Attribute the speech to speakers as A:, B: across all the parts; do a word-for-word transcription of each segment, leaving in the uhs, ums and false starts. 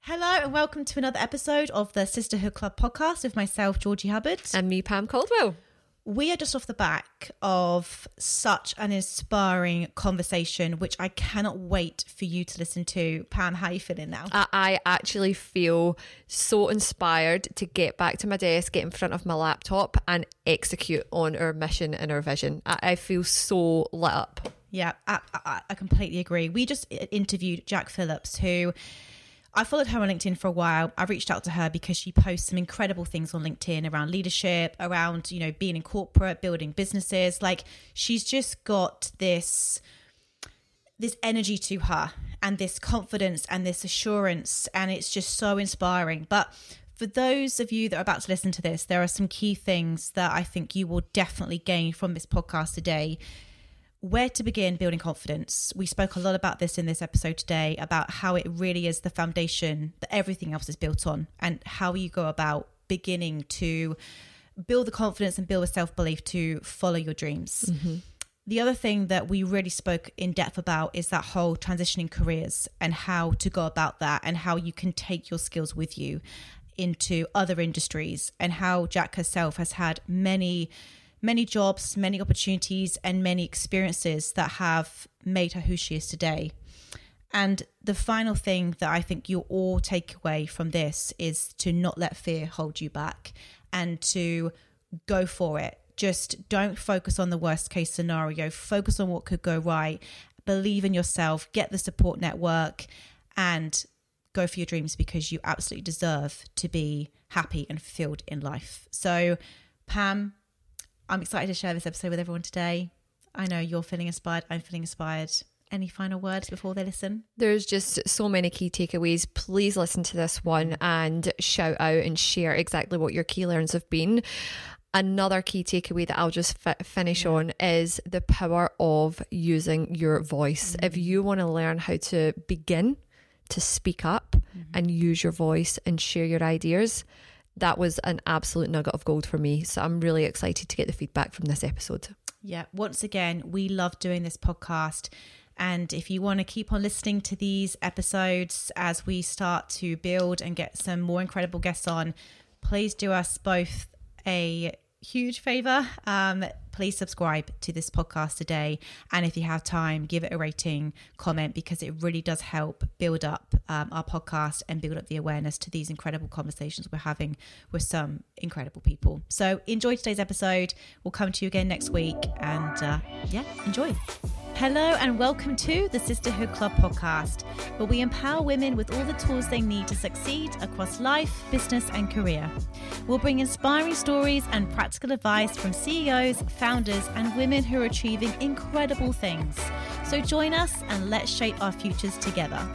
A: Hello and welcome to another episode of the Sisterhood Club podcast with myself, Georgie Hubbard.
B: And me, Pam Caldwell.
A: We are just off the back of such an inspiring conversation, which I cannot wait for you to listen to. Pam, how are you feeling now?
B: I, I actually feel so inspired to get back to my desk, get in front of my laptop and execute on our mission and our vision. I, I feel so lit up.
A: Yeah, I, I, I completely agree. We just interviewed Jack Phillips, who... I followed her on LinkedIn for a while. I reached out to her because she posts some incredible things on LinkedIn around leadership, around, you know, being in corporate, building businesses. Like, she's just got this, this energy to her and this confidence and this assurance. And it's just so inspiring. But for those of you that are about to listen to this, there are some key things that I think you will definitely gain from this podcast today. Where to begin building confidence. We spoke a lot about this in this episode today, about how it really is the foundation that everything else is built on, and how you go about beginning to build the confidence and build a self-belief to follow your dreams. Mm-hmm. The other thing that we really spoke in depth about is that whole transitioning careers and how to go about that, and how you can take your skills with you into other industries, and how Jack herself has had many many jobs, many opportunities, and many experiences that have made her who she is today. And the final thing that I think you'll all take away from this is to not let fear hold you back and to go for it. Just don't focus on the worst case scenario. Focus on what could go right. Believe in yourself, get the support network, and go for your dreams, because you absolutely deserve to be happy and fulfilled in life. So, Pam, I'm excited to share this episode with everyone today. I know you're feeling inspired. I'm feeling inspired. Any final words before they listen?
B: There's just so many key takeaways. Please listen to this one and shout out and share exactly what your key learns have been. Another key takeaway that I'll just fi- finish yeah. on is the power of using your voice. Mm-hmm. If you want to learn how to begin to speak up mm-hmm. and use your voice and share your ideas, that was an absolute nugget of gold for me. So I'm really excited to get the feedback from this episode.
A: Yeah, once again, we love doing this podcast. And if you want to keep on listening to these episodes as we start to build and get some more incredible guests on, please do us both a huge favor. Um, please subscribe to this podcast today. And if you have time, give it a rating, comment, because it really does help build up um, our podcast and build up the awareness to these incredible conversations we're having with some incredible people. So enjoy today's episode. We'll come to you again next week. And uh, yeah, enjoy. Hello and welcome to the Sisterhood Club podcast, where we empower women with all the tools they need to succeed across life, business and career. We'll bring inspiring stories and practical advice from C E Os, founders and women who are achieving incredible things. So join us and let's shape our futures together.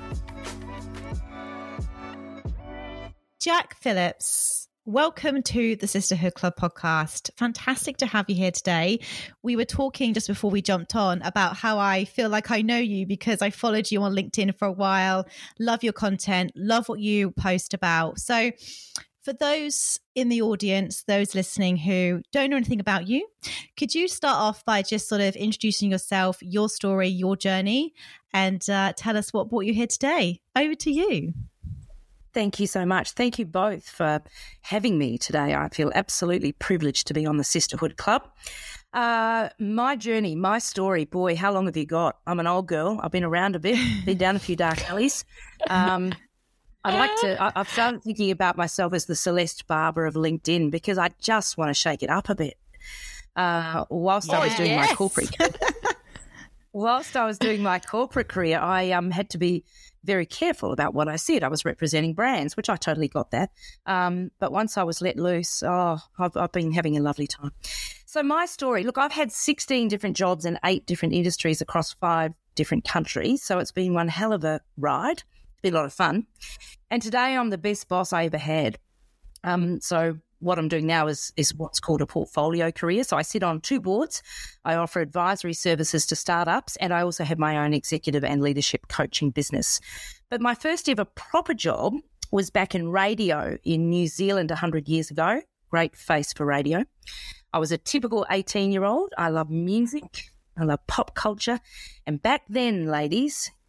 A: Jack Phillips, welcome to the Sisterhood Club podcast. Fantastic to have you here today. We were talking just before we jumped on about how I feel like I know you because I followed you on LinkedIn for a while. Love your content, love what you post about. So for those in the audience, those listening who don't know anything about you, could you start off by just sort of introducing yourself, your story, your journey, and uh, tell us what brought you here today? Over to you.
C: Thank you so much. Thank you both for having me today. I feel absolutely privileged to be on the Sisterhood Club. Uh, my journey, my story, boy, how long have you got? I'm an old girl. I've been around a bit, been down a few dark alleys. Um, I like to, I, I've started thinking about myself as the Celeste Barber of LinkedIn because I just want to shake it up a bit. Uh, whilst oh, I was doing yes. my corporate, whilst I was doing my corporate career, I um had to be very careful about what I said. I was representing brands, which I totally got that. Um, but once I was let loose, oh, I've, I've been having a lovely time. So my story, look, I've had sixteen different jobs in eight different industries across five different countries. So it's been one hell of a ride. It's been a lot of fun. And today I'm the best boss I ever had. Um, so what I'm doing now is is what's called a portfolio career. So I sit on two boards. I offer advisory services to startups, and I also have my own executive and leadership coaching business. But my first ever proper job was back in radio in New Zealand one hundred years ago. Great face for radio. I was a typical eighteen-year-old. I love music. I love pop culture. And back then, ladies,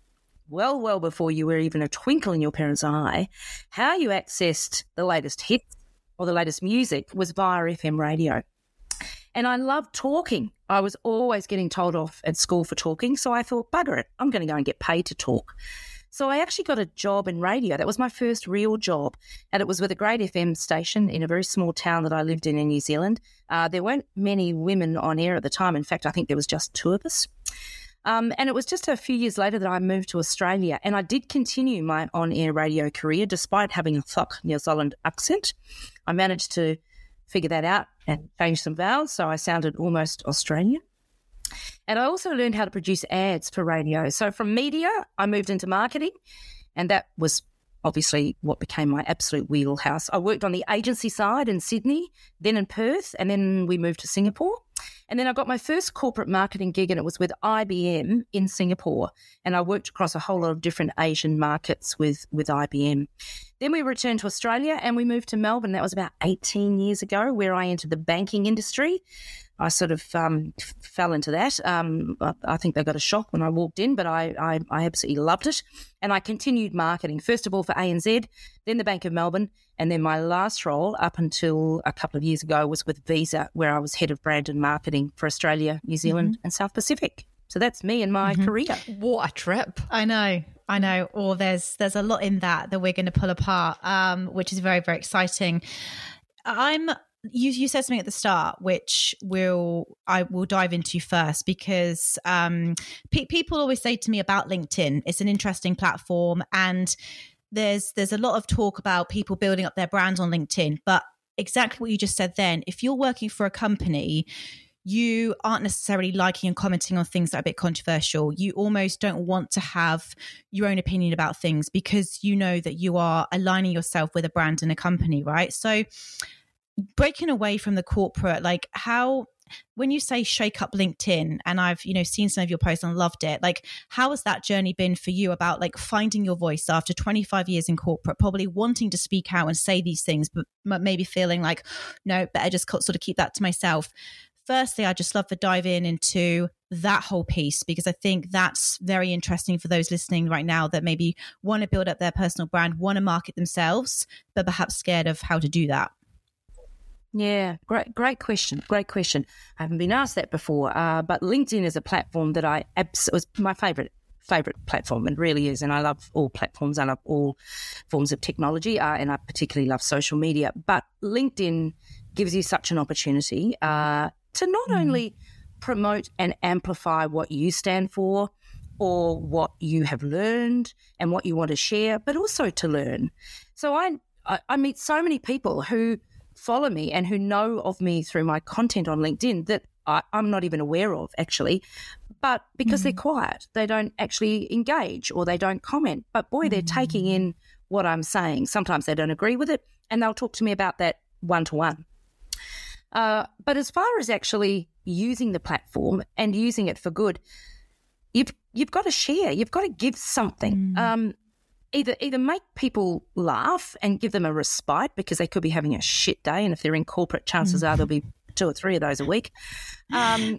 C: well, well before you were even a twinkle in your parents' eye, how you accessed the latest hits or the latest music was via F M radio. And I loved talking. I was always getting told off at school for talking, so I thought, bugger it, I'm going to go and get paid to talk. So I actually got a job in radio. That was my first real job, and it was with a great F M station in a very small town that I lived in in New Zealand. Uh, there weren't many women on air at the time. In fact, I think there was just two of us. Um, and it was just a few years later that I moved to Australia, and I did continue my on-air radio career despite having a thick New Zealand accent. I managed to figure that out and change some vowels, so I sounded almost Australian. And I also learned how to produce ads for radio. So from media, I moved into marketing, and that was obviously what became my absolute wheelhouse. I worked on the agency side in Sydney, then in Perth, and then we moved to Singapore. And then I got my first corporate marketing gig, and it was with I B M in Singapore. And I worked across a whole lot of different Asian markets with, with I B M. Then we returned to Australia and we moved to Melbourne. That was about eighteen years ago, where I entered the banking industry. I sort of um, f- fell into that. Um, I, I think they got a shock when I walked in, but I, I, I absolutely loved it. And I continued marketing, first of all for A N Z, then the Bank of Melbourne, and then my last role up until a couple of years ago was with Visa, where I was head of brand and marketing for Australia, New Zealand mm-hmm. and South Pacific. So that's me and my mm-hmm. career.
B: What a trip.
A: I know. I know. Or there's there's a lot in that that we're going to pull apart, um, which is very, very exciting. I'm you you said something at the start, which we'll I will dive into first, because um, pe- people always say to me about LinkedIn, it's an interesting platform, and there's there's a lot of talk about people building up their brand on LinkedIn. But exactly what you just said then, if you're working for a company, you aren't necessarily liking and commenting on things that are a bit controversial. You almost don't want to have your own opinion about things because you know that you are aligning yourself with a brand and a company, right? So breaking away from the corporate, like how, when you say shake up LinkedIn, and I've, you know, seen some of your posts and loved it, like how has that journey been for you about like finding your voice after twenty-five years in corporate, probably wanting to speak out and say these things, but maybe feeling like, no, better just sort of keep that to myself. Firstly, I just love to dive in into that whole piece, because I think that's very interesting for those listening right now that maybe want to build up their personal brand, want to market themselves, but perhaps scared of how to do that.
C: Yeah, great, great question. Great question. I haven't been asked that before, uh, but LinkedIn is a platform that I abs- was my favorite favorite platform, and really is. And I love all platforms. I love all forms of technology, uh, and I particularly love social media. But LinkedIn gives you such an opportunity uh, to not mm. only promote and amplify what you stand for or what you have learned and what you want to share, but also to learn. So I I, I meet so many people who follow me and who know of me through my content on LinkedIn that I, I'm not even aware of, actually, but because mm. they're quiet, they don't actually engage or they don't comment. But boy, they're mm. taking in what I'm saying. Sometimes they don't agree with it, and they'll talk to me about that one-to-one. Uh, but as far as actually using the platform and using it for good, you've you've got to share. You've got to give something. Mm. Um, Either either make people laugh and give them a respite because they could be having a shit day, and if they're in corporate, chances mm. are there'll be two or three of those a week. Um,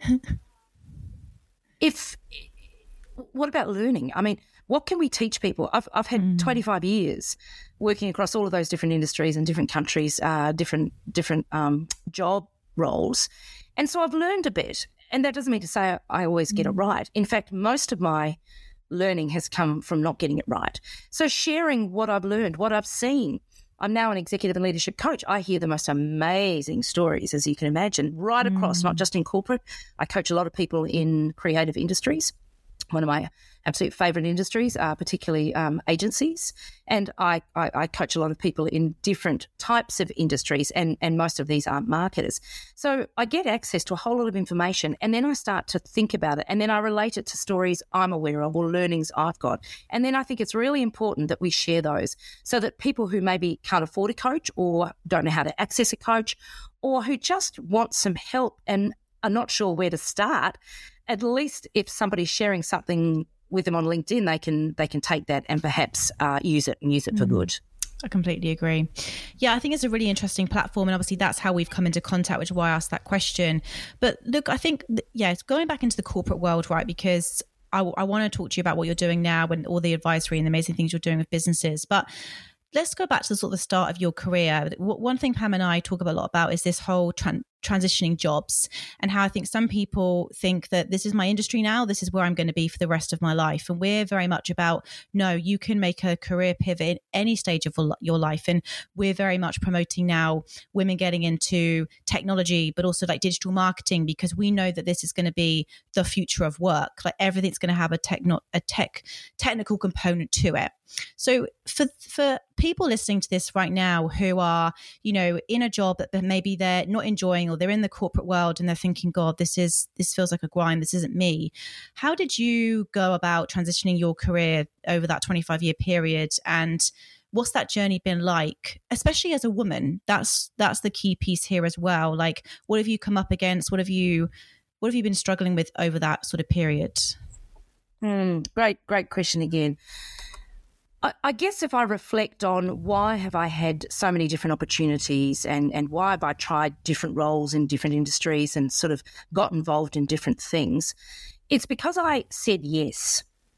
C: if what about learning? I mean, what can we teach people? I've I've had mm. twenty-five years working across all of those different industries and different countries, uh, different different um, job roles, and so I've learned a bit. And that doesn't mean to say I always get mm. it right. In fact, most of my learning has come from not getting it right. So sharing what I've learned, what I've seen. I'm now an executive and leadership coach. I hear the most amazing stories, as you can imagine, right across, mm. not just in corporate. I coach a lot of people in creative industries. One of my absolute favourite industries are particularly um, agencies. And I, I, I coach a lot of people in different types of industries, and, and most of these aren't marketers. So I get access to a whole lot of information, and then I start to think about it, and then I relate it to stories I'm aware of or learnings I've got. And then I think it's really important that we share those so that people who maybe can't afford a coach or don't know how to access a coach, or who just want some help and are not sure where to start, at least if somebody's sharing something with them on LinkedIn, they can they can take that and perhaps uh, use it and use it for mm. good.
A: I completely agree. Yeah, I think it's a really interesting platform, and obviously that's how we've come into contact, which is why I asked that question. But look, I think, th- yeah, it's going back into the corporate world, right? Because I, I want to talk to you about what you're doing now and all the advisory and the amazing things you're doing with businesses. But let's go back to the sort of the start of your career. One thing Pam and I talk a lot about is this whole tran- transitioning jobs, and how I think some people think that this is my industry now, this is where I'm going to be for the rest of my life. And we're very much about, no, you can make a career pivot at any stage of your life. And we're very much promoting now women getting into technology, but also like digital marketing, because we know that this is going to be the future of work. Like everything's going to have a techno- a tech technical component to it. So for for people listening to this right now who are, you know, in a job that maybe they're not enjoying, or they're in the corporate world and they're thinking, God, this is this feels like a grind, this isn't me. How did you go about transitioning your career over that twenty-five year period? And what's that journey been like, especially as a woman? That's that's the key piece here as well. Like, what have you come up against? What have you what have you been struggling with over that sort of period?
C: Mm, great, great question again. I guess if I reflect on why have I had so many different opportunities, and, and why have I tried different roles in different industries and sort of got involved in different things, it's because I said yes.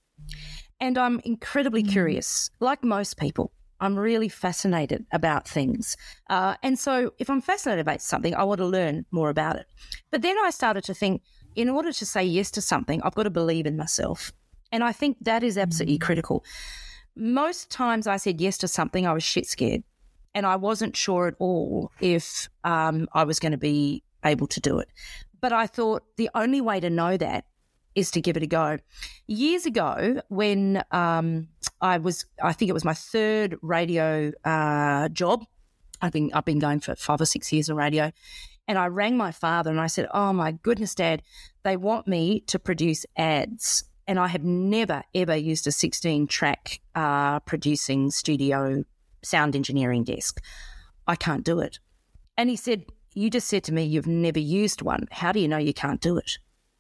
C: And I'm incredibly mm. curious. Like most people, I'm really fascinated about things. Uh, and so if I'm fascinated about something, I want to learn more about it. But then I started to think, in order to say yes to something, I've got to believe in myself. And I think that is absolutely mm. critical. Most times I said yes to something, I was shit scared, and I wasn't sure at all if um, I was going to be able to do it. But I thought the only way to know that is to give it a go. Years ago, when um, I was, I think it was my third radio uh, job. I've been, I've been going for five or six years in radio, and I rang my father and I said, "Oh my goodness, Dad, they want me to produce ads." And I have never, ever used a sixteen-track uh, producing studio sound engineering desk. I can't do it. And he said, "You just said to me you've never used one. How do you know you can't do it?"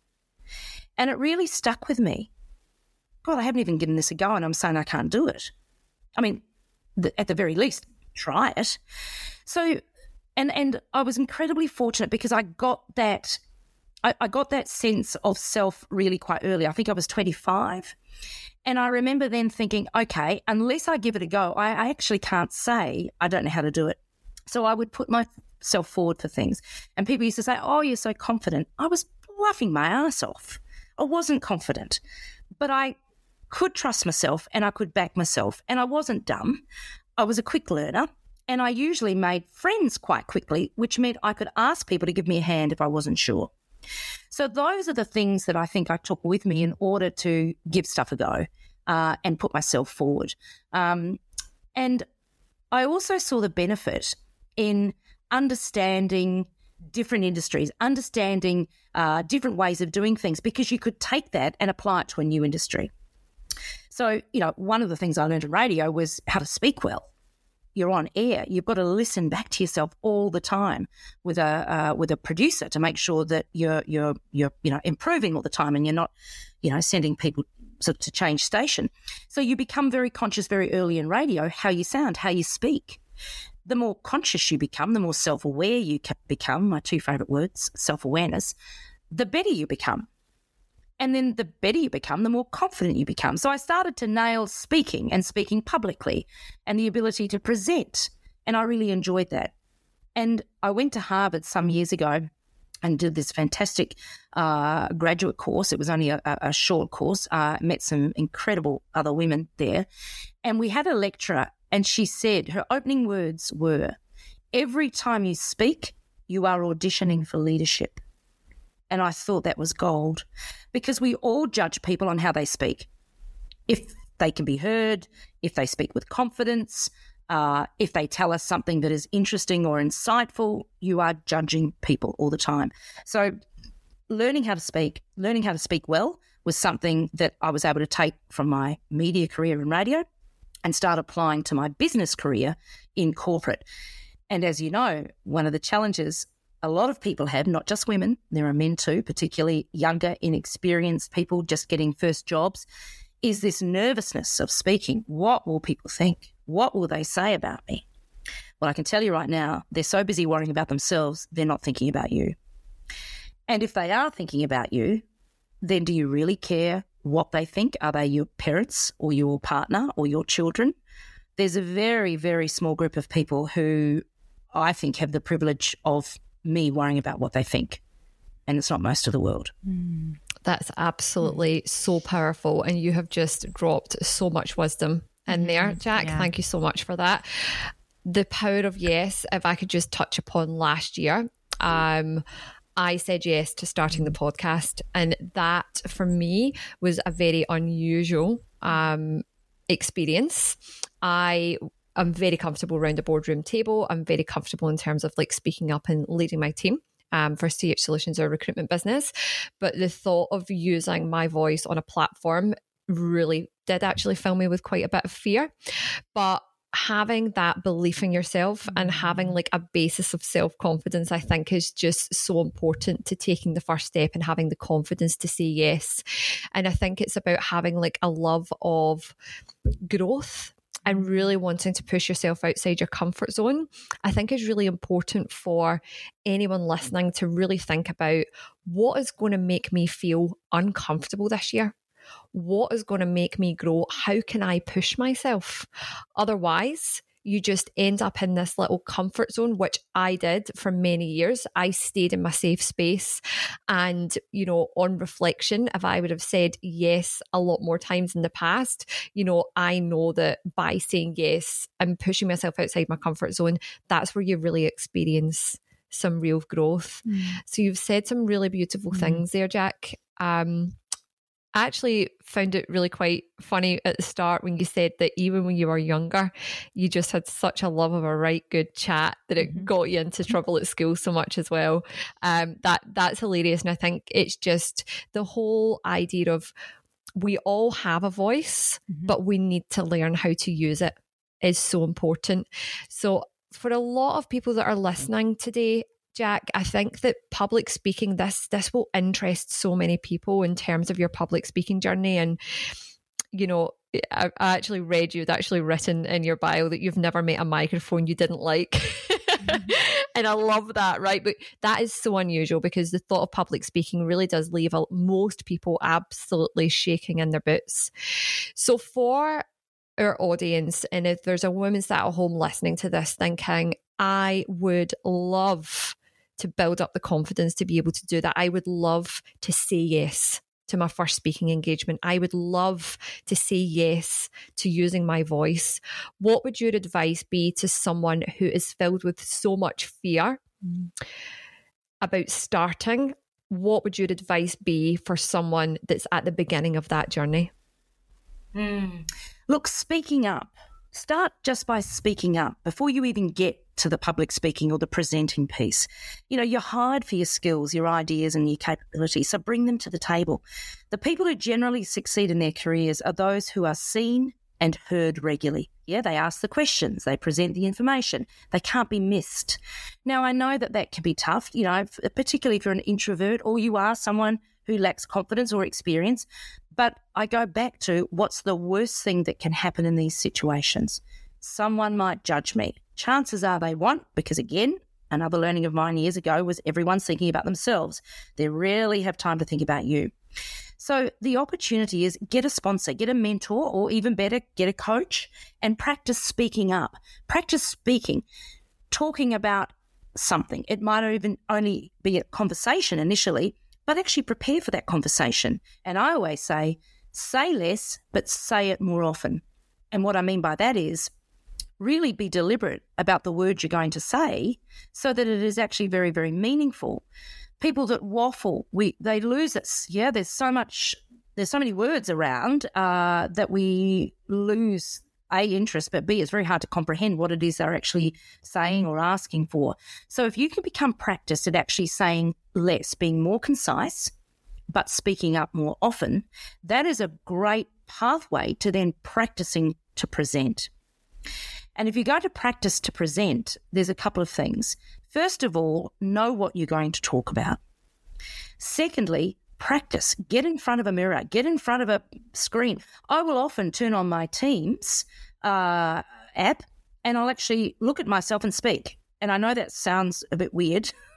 C: And it really stuck with me. God, I haven't even given this a go, and I'm saying I can't do it. I mean, the, at the very least, try it. So, and and I was incredibly fortunate because I got that I got that sense of self really quite early. I think I was twenty-five. And I remember then thinking, okay, unless I give it a go, I, I actually can't say I don't know how to do it. So I would put myself forward for things. And people used to say, "Oh, you're so confident." I was bluffing my ass off. I wasn't confident. But I could trust myself and I could back myself. And I wasn't dumb. I was a quick learner. And I usually made friends quite quickly, which meant I could ask people to give me a hand if I wasn't sure. So those are the things that I think I took with me in order to give stuff a go uh, and put myself forward. Um, and I also saw the benefit in understanding different industries, understanding uh, different ways of doing things, because you could take that and apply it to a new industry. So, you know, one of the things I learned in radio was how to speak well. You're on air. You've got to listen back to yourself all the time with a uh, with a producer to make sure that you're you're you're you know improving all the time, and you're not you know sending people sort of to change station. So you become very conscious very early in radio how you sound, how you speak. The more conscious you become, the more self-aware you become. My two favourite words, self-awareness. The better you become. And then the better you become, the more confident you become. So I started to nail speaking and speaking publicly and the ability to present. And I really enjoyed that. And I went to Harvard some years ago and did this fantastic uh, graduate course. It was only a, a short course. I uh, met some incredible other women there. And we had a lecturer, and she said, her opening words were, "Every time you speak, you are auditioning for leadership." And I thought that was gold, because we all judge people on how they speak. If they can be heard, if they speak with confidence, uh, if they tell us something that is interesting or insightful, you are judging people all the time. So learning how to speak, learning how to speak well was something that I was able to take from my media career in radio and start applying to my business career in corporate. And as you know, one of the challenges a lot of people have, not just women, there are men too, particularly younger, inexperienced people just getting first jobs, is this nervousness of speaking. What will people think? What will they say about me? Well, I can tell you right now, they're so busy worrying about themselves, they're not thinking about you. And if they are thinking about you, then do you really care what they think. Are they your parents or your partner or your children? There's a very, very small group of people who I think have the privilege of me worrying about what they think. And it's not most of the world.
B: Mm. That's absolutely mm. so powerful. And you have just dropped so much wisdom in mm. there, Jack. Yeah. Thank you so much for that. The power of yes, if I could just touch upon last year, um, I said yes to starting the podcast. And that for me was a very unusual um, experience. I am very comfortable around a boardroom table. I'm very comfortable in terms of like speaking up and leading my team. Um, for C H Solutions, our recruitment business. But the thought of using my voice on a platform really did actually fill me with quite a bit of fear. But having that belief in yourself and having like a basis of self-confidence, I think is just so important to taking the first step and having the confidence to say yes. And I think it's about having like a love of growth and really wanting to push yourself outside your comfort zone. I think is really important for anyone listening to really think about what is going to make me feel uncomfortable this year. What is going to make me grow? How can I push myself? Otherwise, you just end up in this little comfort zone, which I did for many years. I stayed in my safe space. And, you know, on reflection, if I would have said yes a lot more times in the past, you know, I know that by saying yes and pushing myself outside my comfort zone, that's where you really experience some real growth. Mm. So you've said some really beautiful mm. things there, Jack. Um, I actually found it really quite funny at the start when you said that even when you were younger, you just had such a love of a right good chat that it mm-hmm. got you into trouble at school so much as well. Um, that that's hilarious. And I think it's just the whole idea of we all have a voice, mm-hmm. but we need to learn how to use it is so important. So for a lot of people that are listening today, Jack, I think that public speaking, this this will interest so many people in terms of your public speaking journey. And, you know, I, I actually read you'd actually written in your bio that you've never met a microphone you didn't like. Mm-hmm. And I love that, right? But that is so unusual because the thought of public speaking really does leave a, most people absolutely shaking in their boots. So for our audience, and if there's a woman sat at home listening to this thinking, I would love to build up the confidence to be able to do that. I would love to say yes to my first speaking engagement. I would love to say yes to using my voice. What would your advice be to someone who is filled with so much fear mm. about starting? What would your advice be for someone that's at the beginning of that journey?
C: Mm. Look, speaking up. Start just by speaking up before you even get to the public speaking or the presenting piece. You know, you're hired for your skills, your ideas and your capabilities, so bring them to the table. The people who generally succeed in their careers are those who are seen and heard regularly. Yeah, they ask the questions, they present the information, they can't be missed. Now, I know that that can be tough, you know, particularly if you're an introvert or you are someone who lacks confidence or experience. But I go back to what's the worst thing that can happen in these situations? Someone might judge me. Chances are they won't, because again, another learning of mine years ago was everyone's thinking about themselves. They rarely have time to think about you. So the opportunity is get a sponsor, get a mentor, or even better, get a coach and practice speaking up. Practice speaking, talking about something. It might even only be a conversation initially, but actually prepare for that conversation. And I always say, say less, but say it more often. And what I mean by that is really be deliberate about the words you're going to say so that it is actually very, very meaningful. People that waffle, we they lose us. Yeah, there's so much, there's so many words around uh, that we lose A, interest, but B, it's very hard to comprehend what it is they're actually saying or asking for. So if you can become practiced at actually saying less, being more concise, but speaking up more often, that is a great pathway to then practicing to present. And if you go to practice to present, there's a couple of things. First of all, know what you're going to talk about. Secondly, practice. Get in front of a mirror. Get in front of a screen. I will often turn on my Teams uh, app and I'll actually look at myself and speak. And I know that sounds a bit weird,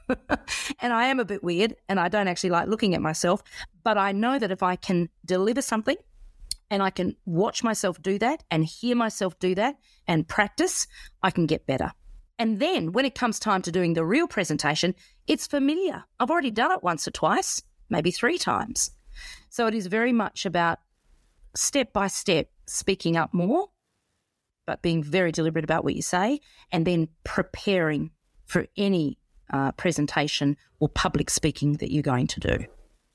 C: and I am a bit weird and I don't actually like looking at myself, but I know that if I can deliver something and I can watch myself do that and hear myself do that and practice, I can get better. And then when it comes time to doing the real presentation, it's familiar. I've already done it once or twice, maybe three times. So it is very much about step by step speaking up more, but being very deliberate about what you say, and then preparing for any uh, presentation or public speaking that you're going to do.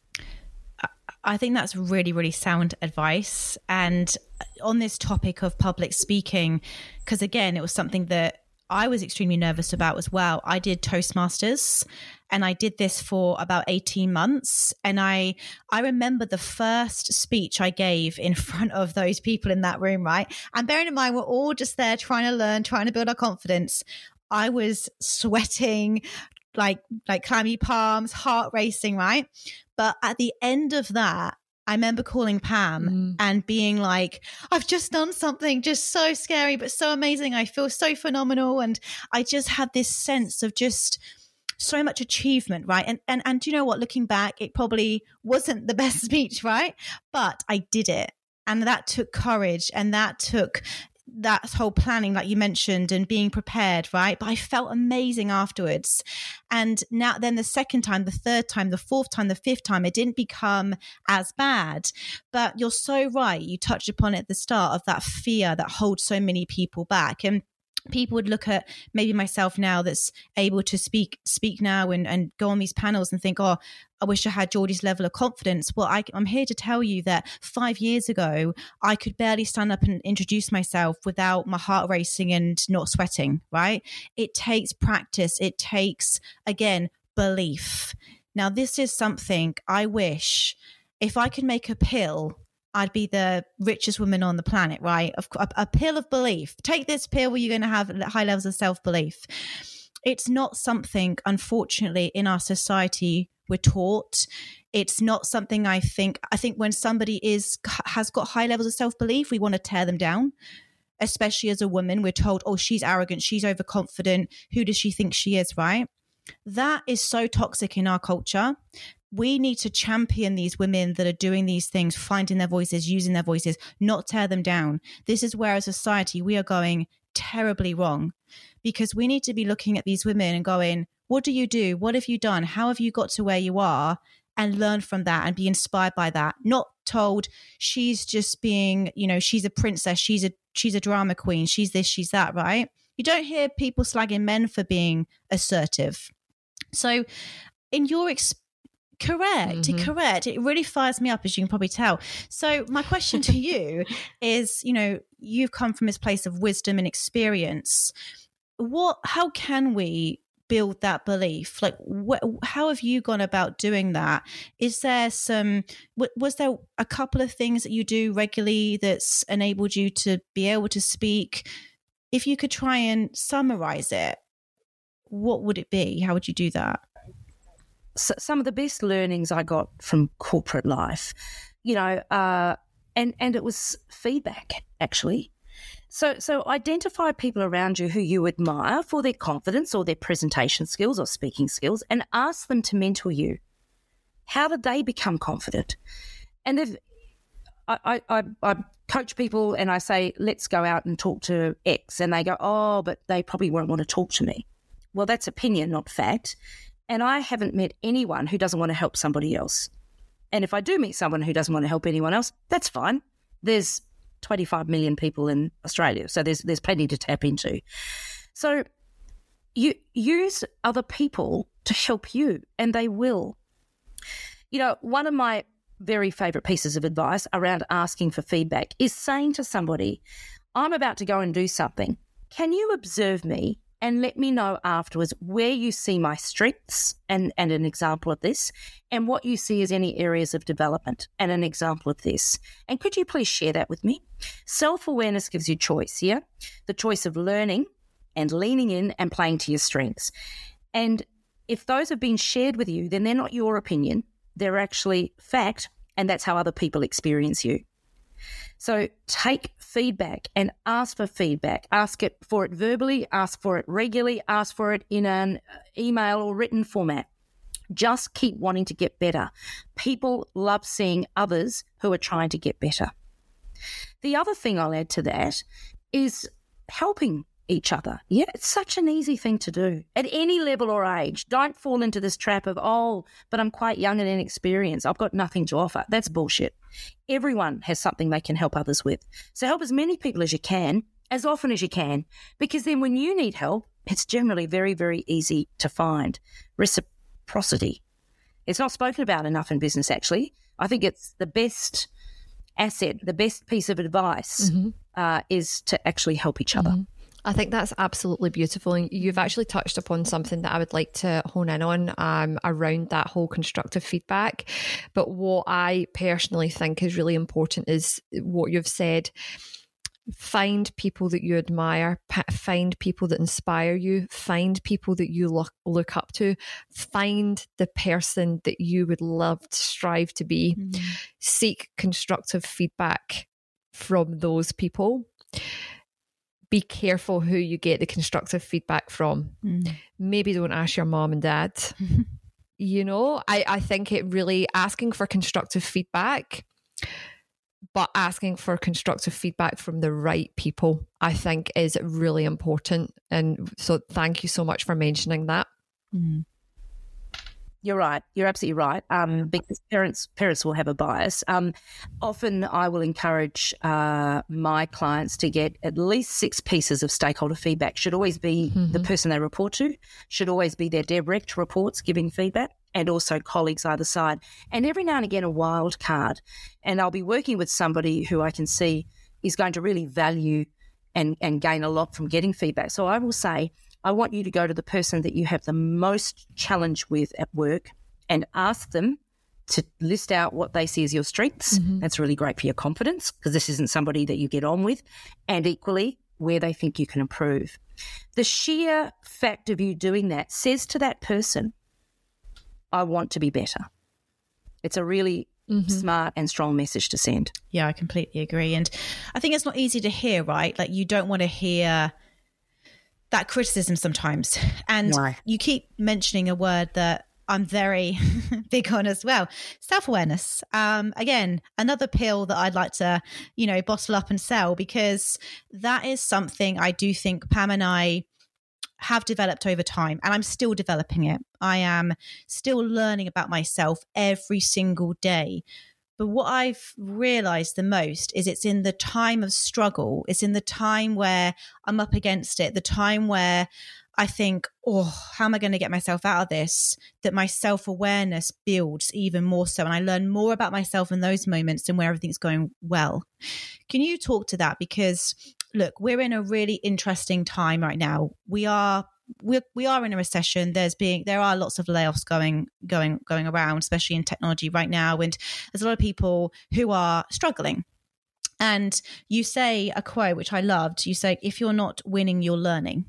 A: I think that's really, really sound advice. And on this topic of public speaking, because again, it was something that I was extremely nervous about as well. I did Toastmasters and I did this for about eighteen months. And I I remember the first speech I gave in front of those people in that room, right? And bearing in mind, we're all just there trying to learn, trying to build our confidence. I was sweating, like, like clammy palms, heart racing, right? But at the end of that, I remember calling Pam mm. and being like, I've just done something just so scary, but so amazing. I feel so phenomenal. And I just had this sense of just so much achievement, right? And, and, and do you know what? Looking back, it probably wasn't the best speech, right? But I did it. And that took courage and that took that whole planning, like you mentioned, and being prepared, right? But I felt amazing afterwards. And now then the second time, the third time, the fourth time, the fifth time, it didn't become as bad. But you're so right. You touched upon it at the start of that fear that holds so many people back. And people would look at maybe myself now that's able to speak speak now and, and go on these panels and think, oh, I wish I had Geordie's level of confidence. Well, I, I'm here to tell you that five years ago, I could barely stand up and introduce myself without my heart racing and not sweating, right? It takes practice. It takes, again, belief. Now, this is something I wish, if I could make a pill, I'd be the richest woman on the planet, right? A, a pill of belief. Take this pill where you're going to have high levels of self-belief. It's not something, unfortunately, in our society we're taught. It's not something I think, I think when somebody is has got high levels of self-belief, we want to tear them down. Especially as a woman, we're told, oh, she's arrogant, she's overconfident. Who does she think she is, right? That is so toxic in our culture. We need to champion these women that are doing these things, finding their voices, using their voices, not tear them down. This is where as a society we are going terribly wrong, because we need to be looking at these women and going, what do you do? What have you done? How have you got to where you are? And learn from that and be inspired by that. Not told she's just being, you know, she's a princess, she's a she's a drama queen, she's this, she's that, right? You don't hear people slagging men for being assertive. So in your experience, Correct, mm-hmm. correct. It really fires me up, as you can probably tell. So my question to you is, you know, you've come from this place of wisdom and experience. What, how can we build that belief? Like, wh- how have you gone about doing that? Is there some, w- was there a couple of things that you do regularly that's enabled you to be able to speak? If you could try and summarize it, what would it be? How would you do that?
C: So some of the best learnings I got from corporate life, you know, uh, and, and it was feedback, actually. So so identify people around you who you admire for their confidence or their presentation skills or speaking skills, and ask them to mentor you. How did they become confident? And if I, I, I coach people and I say, let's go out and talk to X, and they go, oh, but they probably won't want to talk to me. Well, that's opinion, not fact. And I haven't met anyone who doesn't want to help somebody else. And if I do meet someone who doesn't want to help anyone else, that's fine. There's twenty-five million people in Australia, so there's there's plenty to tap into. So you use other people to help you, and they will. You know, one of my very favourite pieces of advice around asking for feedback is saying to somebody, I'm about to go and do something. Can you observe me and let me know afterwards where you see my strengths and, and an example of this, and what you see as any areas of development and an example of this. And could you please share that with me? Self-awareness gives you choice, yeah? The choice of learning and leaning in and playing to your strengths. And if those have been shared with you, then they're not your opinion. They're actually fact, and that's how other people experience you. So take feedback and ask for feedback. Ask it for it verbally, ask for it regularly, ask for it in an email or written format. Just keep wanting to get better. People love seeing others who are trying to get better. The other thing I'll add to that is helping each other. Yeah, it's such an easy thing to do at any level or age. Don't fall into this trap of, oh, but I'm quite young and inexperienced. I've got nothing to offer. That's bullshit. Everyone has something they can help others with. So help as many people as you can, as often as you can, because then when you need help, it's generally very, very easy to find. Reciprocity. It's not spoken about enough in business, actually. I think it's the best asset, the best piece of advice mm-hmm. uh, is to actually help each other.
B: Mm-hmm. I think that's absolutely beautiful. And you've actually touched upon something that I would like to hone in on um, around that whole constructive feedback. But what I personally think is really important is what you've said. Find people that you admire, find people that inspire you, find people that you look, look up to, find the person that you would love to strive to be. Mm-hmm. Seek constructive feedback from those people. Be careful who you get the constructive feedback from. Mm. Maybe don't ask your mom and dad. You know, I, I think it really asking for constructive feedback, but asking for constructive feedback from the right people, I think is really important. And so thank you so much for mentioning that.
C: Mm. You're right. You're absolutely right. Um, because parents parents will have a bias. Um, often I will encourage uh, my clients to get at least six pieces of stakeholder feedback. Should always be mm-hmm. the person they report to, should always be their direct reports giving feedback, and also colleagues either side. And every now and again a wild card. And I'll be working with somebody who I can see is going to really value and, and gain a lot from getting feedback. So I will say, I want you to go to the person that you have the most challenge with at work and ask them to list out what they see as your strengths. Mm-hmm. That's really great for your confidence because this isn't somebody that you get on with, and equally where they think you can improve. The sheer fact of you doing that says to that person, I want to be better. It's a really mm-hmm. smart and strong message to send.
A: Yeah, I completely agree. And I think it's not easy to hear, right? Like you don't want to hear that criticism sometimes. And no. You keep mentioning a word that I'm very big on as well. Self-awareness. Um, again, another pill that I'd like to, you know, bottle up and sell, because that is something I do think Pam and I have developed over time, and I'm still developing it. I am still learning about myself every single day. But what I've realized the most is it's in the time of struggle. It's in the time where I'm up against it, the time where I think, oh, how am I going to get myself out of this? That my self-awareness builds even more so. And I learn more about myself in those moments than where everything's going well. Can you talk to that? Because look, we're in a really interesting time right now. We are we we are in a recession. There's being there are lots of layoffs going going going around, especially in technology right now, and there's a lot of people who are struggling. And you say a quote which I loved. You say, "If you're not winning, you're learning."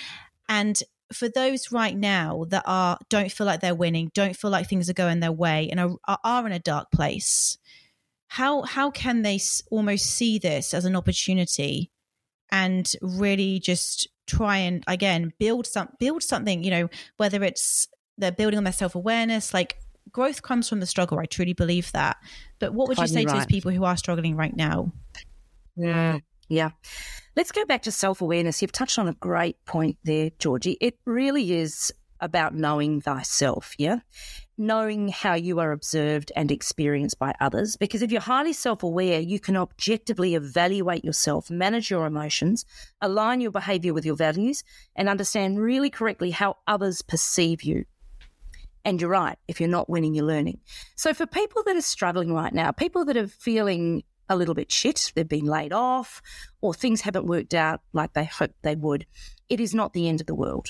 A: And for those right now that are don't feel like they're winning, don't feel like things are going their way, and are, are in a dark place, how how can they almost see this as an opportunity and really just try and, again, build some build something, you know, whether it's they're building on their self-awareness, like growth comes from the struggle. I truly believe that. But what would you say to those people who are struggling right now?
C: Yeah. Yeah. Let's go back to self-awareness. You've touched on a great point there, Georgie. It really is about knowing thyself, yeah? Knowing how you are observed and experienced by others. Because if you're highly self-aware, you can objectively evaluate yourself, manage your emotions, align your behaviour with your values, and understand really correctly how others perceive you. And you're right, if you're not winning, you're learning. So for people that are struggling right now, people that are feeling a little bit shit, they've been laid off, or things haven't worked out like they hoped they would, it is not the end of the world.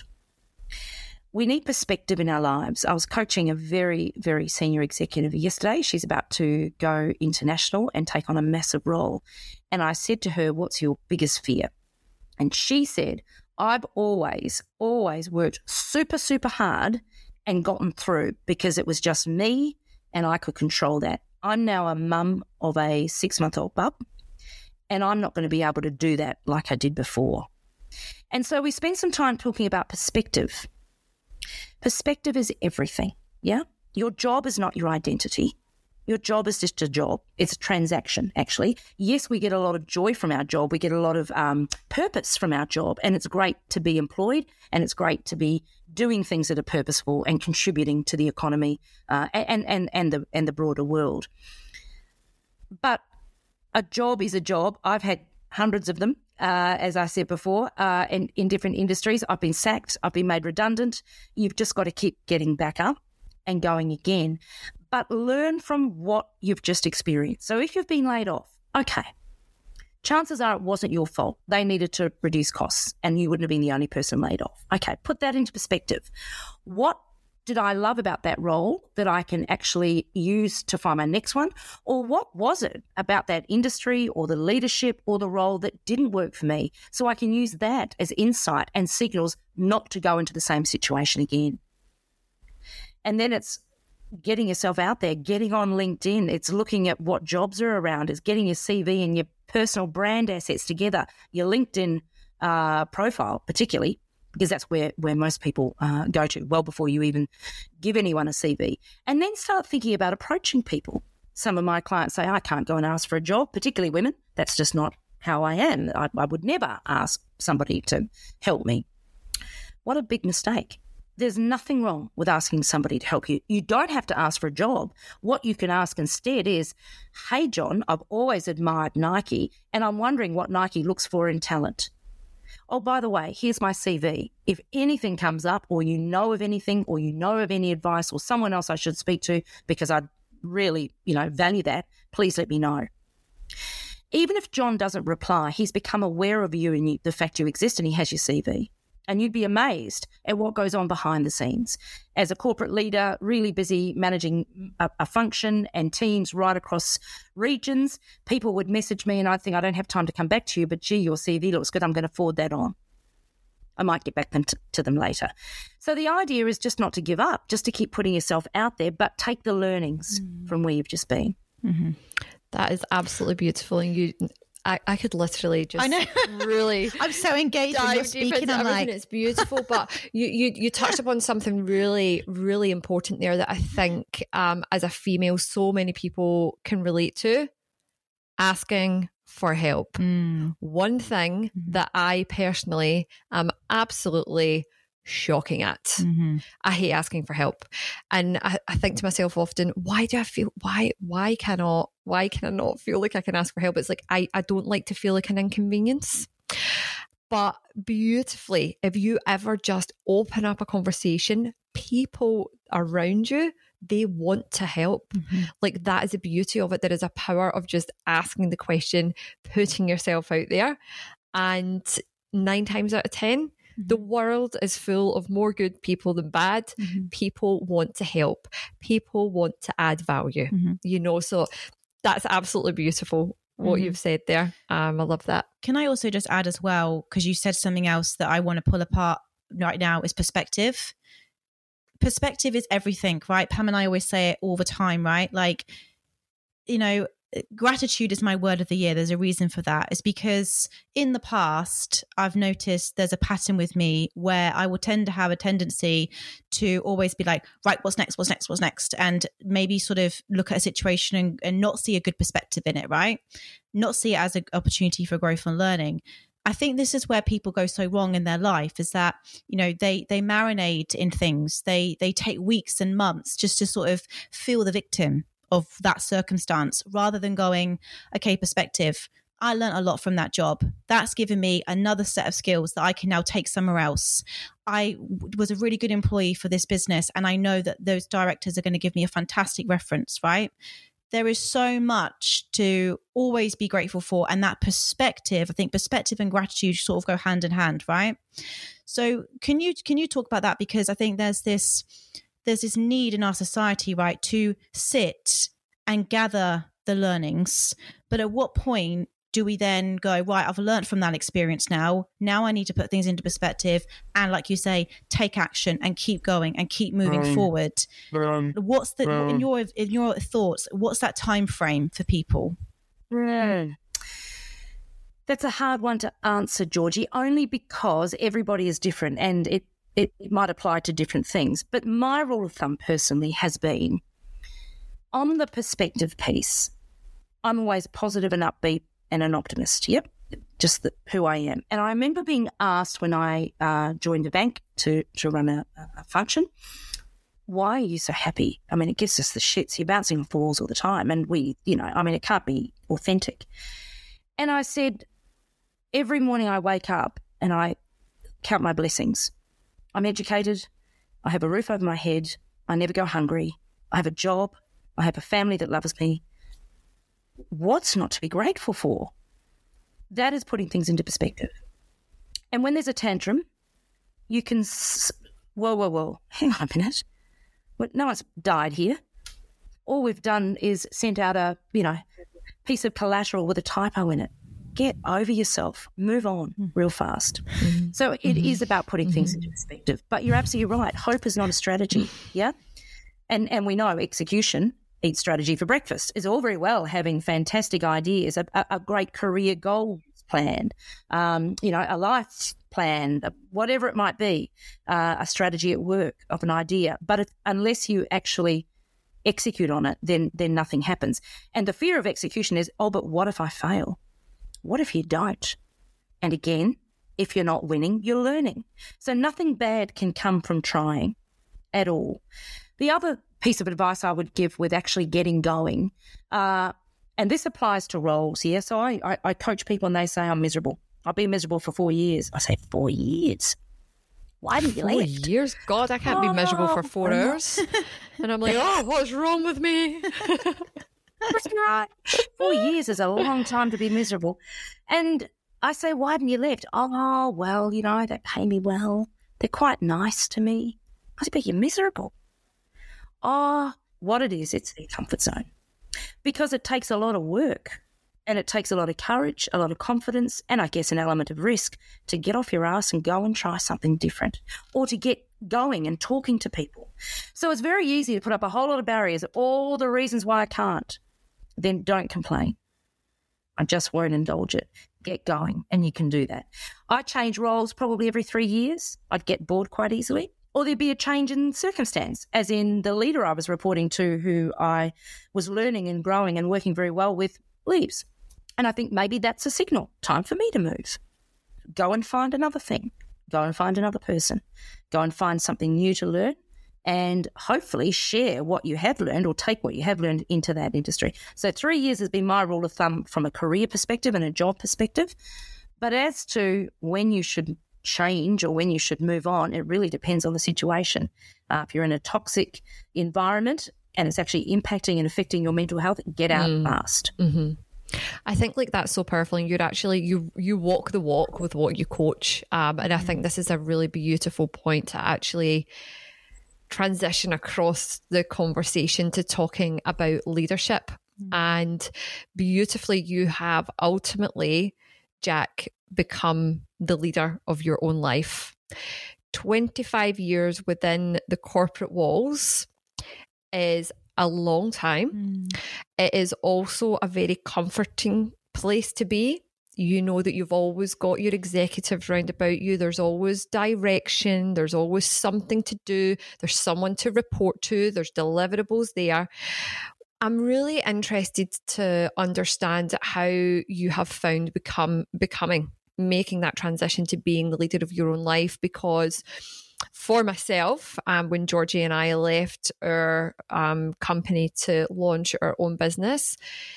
C: We need perspective in our lives. I was coaching a very, very senior executive yesterday. She's about to go international and take on a massive role. And I said to her, what's your biggest fear? And she said, I've always, always worked super, super hard and gotten through because it was just me and I could control that. I'm now a mum of a six-month-old bub, and I'm not going to be able to do that like I did before. And so we spent some time talking about perspective. Perspective is everything, yeah? Your job is not your identity. Your job is just a job. It's a transaction, actually. Yes, we get a lot of joy from our job. We get a lot of um, purpose from our job, and it's great to be employed, and it's great to be doing things that are purposeful and contributing to the economy uh, and, and, and, the, and the broader world. But a job is a job. I've had hundreds of them, uh, as I said before, uh, in, in different industries. I've been sacked. I've been made redundant. You've just got to keep getting back up and going again. But learn from what you've just experienced. So if you've been laid off, okay, chances are it wasn't your fault. They needed to reduce costs and you wouldn't have been the only person laid off. Okay, put that into perspective. What did I love about that role that I can actually use to find my next one? Or what was it about that industry or the leadership or the role that didn't work for me? So I can use that as insight and signals not to go into the same situation again. And then it's getting yourself out there, getting on LinkedIn. It's looking at what jobs are around. It's getting your C V and your personal brand assets together, your LinkedIn uh, profile particularly, because that's where, where most people uh, go to well before you even give anyone a C V. And then start thinking about approaching people. Some of my clients say, I can't go and ask for a job, particularly women. That's just not how I am. I, I would never ask somebody to help me. What a big mistake. There's nothing wrong with asking somebody to help you. You don't have to ask for a job. What you can ask instead is, hey, John, I've always admired Nike, and I'm wondering what Nike looks for in talent. Oh, by the way, here's my C V. If anything comes up or you know of anything or you know of any advice or someone else I should speak to because I really, you know, value that, please let me know. Even if John doesn't reply, he's become aware of you and you, the fact you exist, and he has your C V. And you'd be amazed at what goes on behind the scenes. As a corporate leader, really busy managing a, a function and teams right across regions, people would message me and I'd think, I don't have time to come back to you, but gee, your C V looks good. I'm going to forward that on. I might get back them to, to them later. So the idea is just not to give up, just to keep putting yourself out there, but take the learnings mm. from where you've just been.
B: Mm-hmm. That is absolutely beautiful. And you... I, I could literally just
A: I know.
B: really
A: I'm so engaged when you're speaking. I'm like,
B: it's beautiful, but you, you you touched upon something really, really important there that I think um, as a female, so many people can relate to: asking for help.
A: Mm.
B: One thing mm-hmm. that I personally am absolutely shocking at.
A: Mm-hmm.
B: I hate asking for help. And I, I think to myself often, why do I feel, why, why cannot, why can I not feel like I can ask for help? It's like, I, I don't like to feel like an inconvenience. But beautifully, if you ever just open up a conversation, people around you, they want to help.
A: Mm-hmm.
B: Like, that is the beauty of it. There is a power of just asking the question, putting yourself out there. And nine times out of ten, the world is full of more good people than bad.
A: Mm-hmm.
B: People want to help. People want to add value,
A: mm-hmm.
B: you know, so that's absolutely beautiful what mm-hmm. you've said there. Um, I love that.
A: Can I also just add as well, because you said something else that I want to pull apart right now, is perspective. Perspective is everything, right? Pam and I always say it all the time, right? Like, you know, gratitude is my word of the year. There's a reason for that. It's because in the past, I've noticed there's a pattern with me where I will tend to have a tendency to always be like, right, what's next? What's next? What's next? And maybe sort of look at a situation and, and not see a good perspective in it, right? Not see it as an opportunity for growth and learning. I think this is where people go so wrong in their life, is that, you know, they they marinate in things. They they take weeks and months just to sort of feel the victim of that circumstance, rather than going, okay, perspective, I learned a lot from that job. That's given me another set of skills that I can now take somewhere else. I was a really good employee for this business, and I know that those directors are going to give me a fantastic reference, right? There is so much to always be grateful for. And that perspective, I think perspective and gratitude sort of go hand in hand, right? So can you, can you talk about that? Because I think there's this, there's this need in our society, right, to sit and gather the learnings. But at what point do we then go, right, I've learned from that experience now. Now I need to put things into perspective and, like you say, take action and keep going and keep moving um, forward. Um, what's the um, in your in your thoughts? What's that time frame for people?
C: Yeah. That's a hard one to answer, Georgie, only because everybody is different and it, it, it might apply to different things. But my rule of thumb personally has been, on the perspective piece, I'm always positive and upbeat and an optimist. Yep, just the, who I am. And I remember being asked when I uh, joined a bank to, to run a, a function, why are you so happy? I mean, it gives us the shits. You're bouncing off walls all the time. And we, you know, I mean, it can't be authentic. And I said, every morning I wake up and I count my blessings. I'm educated. I have a roof over my head. I never go hungry. I have a job. I have a family that loves me. What's not to be grateful for? That is putting things into perspective. And when there's a tantrum, you can, s- whoa, whoa, whoa, hang on a minute. Well, no one's died here. All we've done is sent out a, you know, piece of collateral with a typo in it. Get over yourself. Move on real fast. Mm-hmm. So it mm-hmm. is about putting mm-hmm. things into perspective. But you're absolutely right. Hope is not a strategy, yeah? And and we know execution, eat strategy for breakfast, is all very well having fantastic ideas, a, a, a great career goals plan, um, you know, a life plan, whatever it might be, uh, a strategy at work of an idea. But if, unless you actually execute on it, then then nothing happens. And the fear of execution is, oh, but what if I fail? What if you don't? And again, if you're not winning, you're learning. So nothing bad can come from trying at all. The other piece of advice I would give with actually getting going, uh, and this applies to roles here. So I, I, I coach people and they say, I'm miserable. I've been miserable for four years. I say, four years? Why didn't you
B: Four
C: left?
B: years? God, I can't
C: oh,
B: be miserable for four hours. And I'm like, oh, what's wrong with me?
C: That's right. Four years is a long time to be miserable. And I say, why haven't you left? Oh, well, you know, they pay me well. They're quite nice to me. I say, but you're miserable. Oh, what it is, it's their comfort zone. Because it takes a lot of work and it takes a lot of courage, a lot of confidence, and I guess an element of risk to get off your ass and go and try something different, or to get going and talking to people. So it's very easy to put up a whole lot of barriers, all the reasons why I can't. Then don't complain. I just won't indulge it. Get going, and you can do that. I change roles probably every three years. I'd get bored quite easily. Or there'd be a change in circumstance, as in the leader I was reporting to, who I was learning and growing and working very well with, leaves. And I think maybe that's a signal. Time for me to move. Go and find another thing. Go and find another person. Go and find something new to learn, and hopefully share what you have learned or take what you have learned into that industry. So three years has been my rule of thumb from a career perspective and a job perspective. But as to when you should change or when you should move on, it really depends on the situation. Uh, if you're in a toxic environment and it's actually impacting and affecting your mental health, get out mm. fast.
B: Mm-hmm. I think like that's so powerful, and you're actually you you walk the walk with what you coach, um, and I think this is a really beautiful point to actually transition across the conversation to talking about leadership. Mm. And beautifully, you have ultimately, Jack, become the leader of your own life. twenty-five years within the corporate walls is a long time. Mm. It is also a very comforting place to be. You know that you've always got your executives round about you. There's always direction. There's always something to do. There's someone to report to. There's deliverables there. I'm really interested to understand how you have found become becoming, making that transition to being the leader of your own life, because for myself, um, when Georgie and I left our um, company to launch our own business,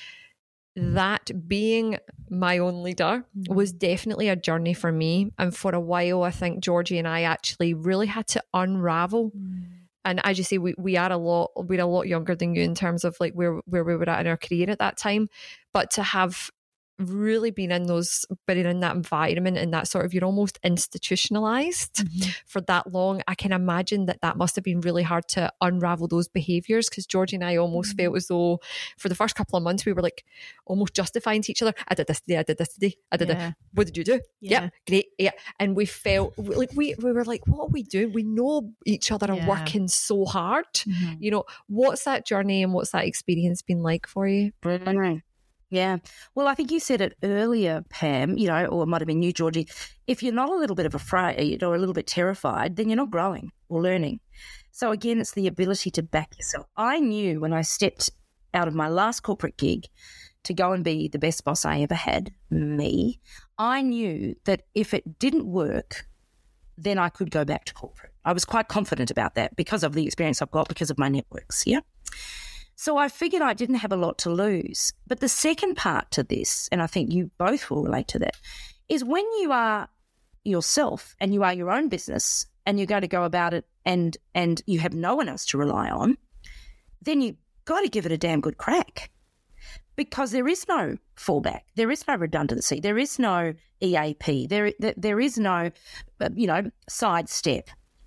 B: that being my own leader was definitely a journey for me. And for a while, I think Georgie and I actually really had to unravel. Mm. And as you say, we, we are a lot, we're a lot younger than you in terms of like where, where we were at in our career at that time. But to have really been in those, been in that environment and that sort of, you're almost institutionalized mm-hmm. for that long. I can imagine that that must have been really hard to unravel those behaviors, because Georgie and I almost mm-hmm. felt as though for the first couple of months we were like almost justifying to each other. I did this today, I did this today, I did yeah. this. What did you do? Yeah, yep, great. Yeah. And we felt like we, we were like, what are we doing? We know each other yeah. are working so hard. Mm-hmm. You know, what's that journey and what's that experience been like for you?
C: Brilliant. Yeah. Well, I think you said it earlier, Pam, you know, or it might have been you, Georgie. If you're not a little bit of afraid or a little bit terrified, then you're not growing or learning. So again, it's the ability to back yourself. I knew when I stepped out of my last corporate gig to go and be the best boss I ever had, me, I knew that if it didn't work, then I could go back to corporate. I was quite confident about that because of the experience I've got, because of my networks, yeah? So I figured I didn't have a lot to lose. But the second part to this, and I think you both will relate to that, is when you are yourself and you are your own business and you're going to go about it and and you have no one else to rely on, then you've got to give it a damn good crack, because there is no fallback. There is no redundancy. There is no E A P. There, there, there is no, you know, sidestep.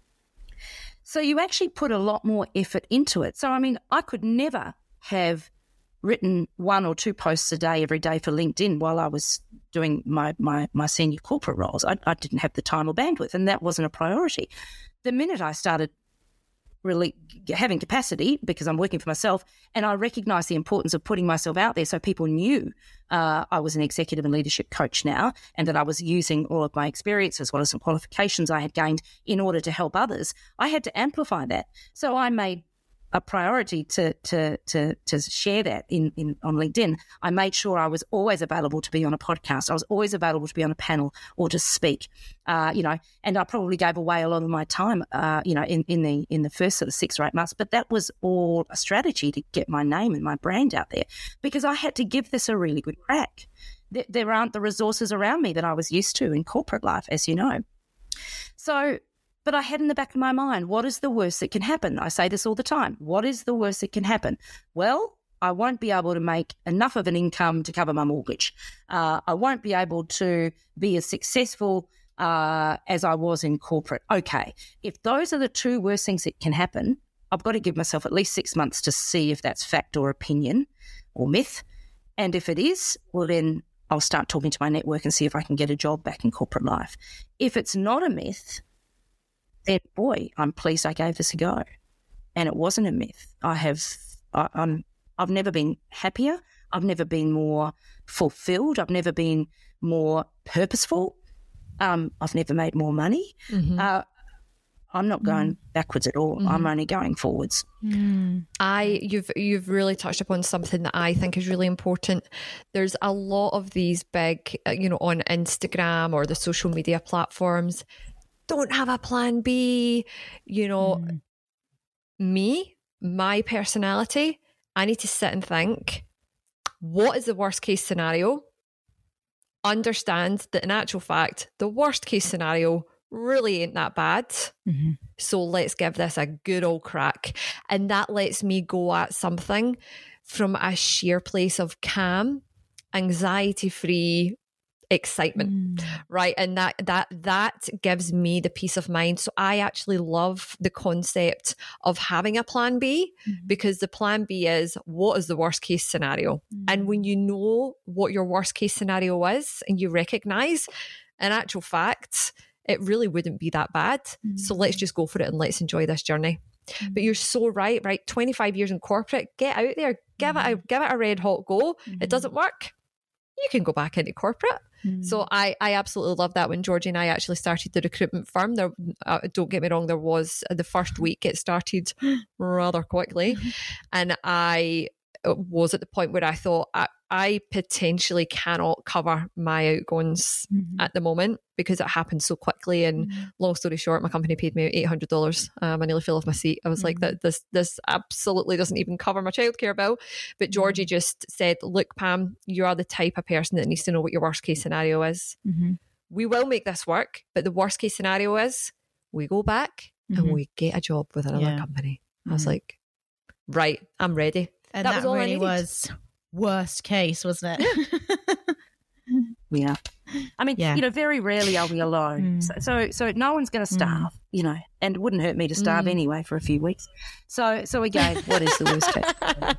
C: So you actually put a lot more effort into it. So, I mean, I could never have written one or two posts a day every day for LinkedIn while I was doing my my, my senior corporate roles. I, I didn't have the time or bandwidth, and that wasn't a priority. The minute I started really having capacity, because I'm working for myself, and I recognised the importance of putting myself out there so people knew uh, I was an executive and leadership coach now, and that I was using all of my experience as well as some qualifications I had gained in order to help others, I had to amplify that. So I made a priority to to to to share that in, in on LinkedIn. I made sure I was always available to be on a podcast. I was always available to be on a panel or to speak. Uh, you know, and I probably gave away a lot of my time. Uh, you know, in, in the in the first sort of six or eight months. But that was all a strategy to get my name and my brand out there, because I had to give this a really good crack. There, there aren't the resources around me that I was used to in corporate life, as you know. So. But I had in the back of my mind, what is the worst that can happen? I say this all the time. What is the worst that can happen? Well, I won't be able to make enough of an income to cover my mortgage. Uh, I won't be able to be as successful uh, as I was in corporate. Okay, if those are the two worst things that can happen, I've got to give myself at least six months to see if that's fact or opinion or myth. And if it is, well, then I'll start talking to my network and see if I can get a job back in corporate life. If it's not a myth, then boy, I'm pleased I gave this a go, and it wasn't a myth. I have, I, I'm, I've never been happier. I've never been more fulfilled. I've never been more purposeful. Um, I've never made more money. Mm-hmm. Uh, I'm not going mm. backwards at all. Mm. I'm only going forwards.
B: Mm. I, you've you've really touched upon something that I think is really important. There's a lot of these big, you know, on Instagram or the social media platforms, don't have a plan B, you know, mm. me, my personality, I need to sit and think, what is the worst case scenario? Understand that in actual fact, the worst case scenario really ain't that bad. Mm-hmm. So let's give this a good old crack. And that lets me go at something from a sheer place of calm, anxiety-free excitement, mm. right? And that that that gives me the peace of mind. So I actually love the concept of having a plan B, mm. because the plan B is, what is the worst case scenario? Mm. And when you know what your worst case scenario is and you recognize, in actual fact, it really wouldn't be that bad. Mm. So let's just go for it and let's enjoy this journey. Mm. But you're so right, right? twenty-five years in corporate, get out there, give mm. it a give it a red hot go. Mm. It doesn't work, you can go back into corporate. Mm. So I, I absolutely love that. When Georgie and I actually started the recruitment firm, there, uh, don't get me wrong, there was uh, the first week it started rather quickly. Mm-hmm. And I was at the point where I thought, I, I potentially cannot cover my outgoings mm-hmm. at the moment because it happened so quickly. And mm-hmm. long story short, my company paid me eight hundred dollars. Um, I nearly fell off my seat. I was mm-hmm. like, that this this absolutely doesn't even cover my childcare bill. But Georgie mm-hmm. just said, look, Pam, you are the type of person that needs to know what your worst case scenario is. Mm-hmm. We will make this work, but the worst case scenario is we go back mm-hmm. and we get a job with another yeah. company. Mm-hmm. I was like, right, I'm ready.
A: And
B: that,
A: that
B: was all
A: really
B: I needed.
A: was worst case, wasn't it?
C: we are. I mean,
A: Yeah.
C: you know, very rarely are we alone.
A: Mm.
C: So, so, so no one's going to starve, mm. you know, and it wouldn't hurt me to starve mm. anyway for a few weeks. So, so again, what is the worst case?